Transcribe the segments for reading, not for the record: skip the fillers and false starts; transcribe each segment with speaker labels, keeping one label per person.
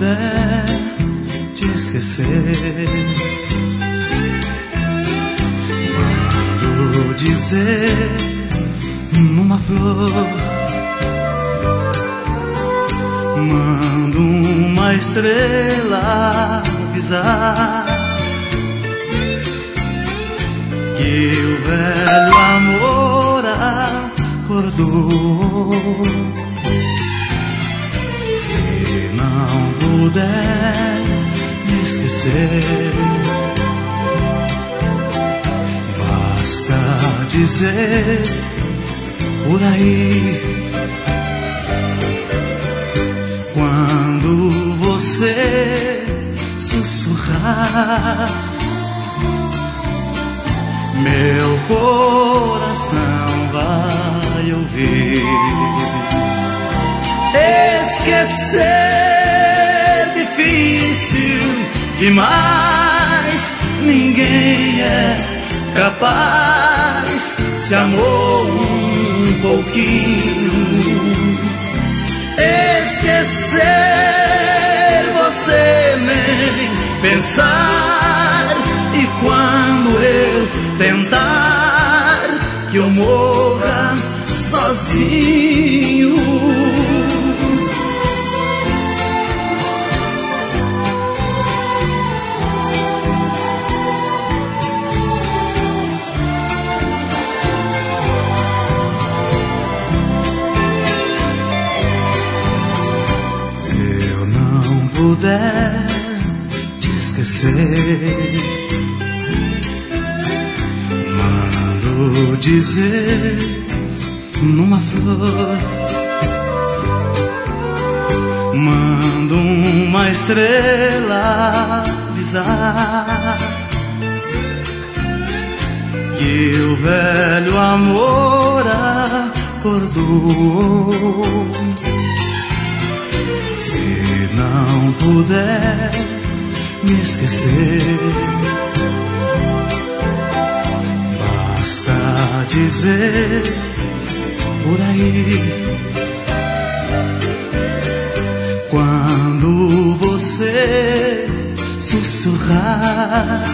Speaker 1: puder te esquecer, mando dizer numa flor, mando uma estrela avisar que o velho amor acordou. Se não puder me esquecer, basta dizer por aí, quando você sussurrar, meu coração vai ouvir. Esquecer difícil demais, ninguém é capaz. Se amou um pouquinho, esquecer você nem pensar. E quando eu tentar que eu morra sozinho, se eu não puder te esquecer, mando dizer numa flor, mando uma estrela avisar que o velho amor acordou. Se não puder me esquecer, basta dizer por aí, quando você sussurrar,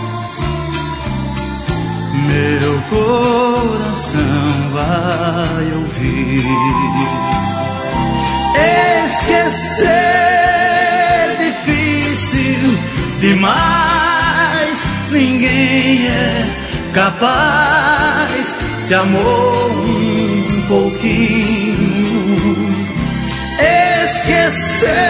Speaker 1: meu coração vai ouvir. Esquecer difícil demais, ninguém é capaz. Se amou um pouquinho, esquecer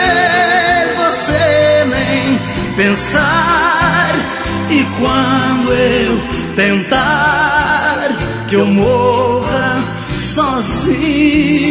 Speaker 1: você nem pensar. E quando eu tentar que eu morra sozinho,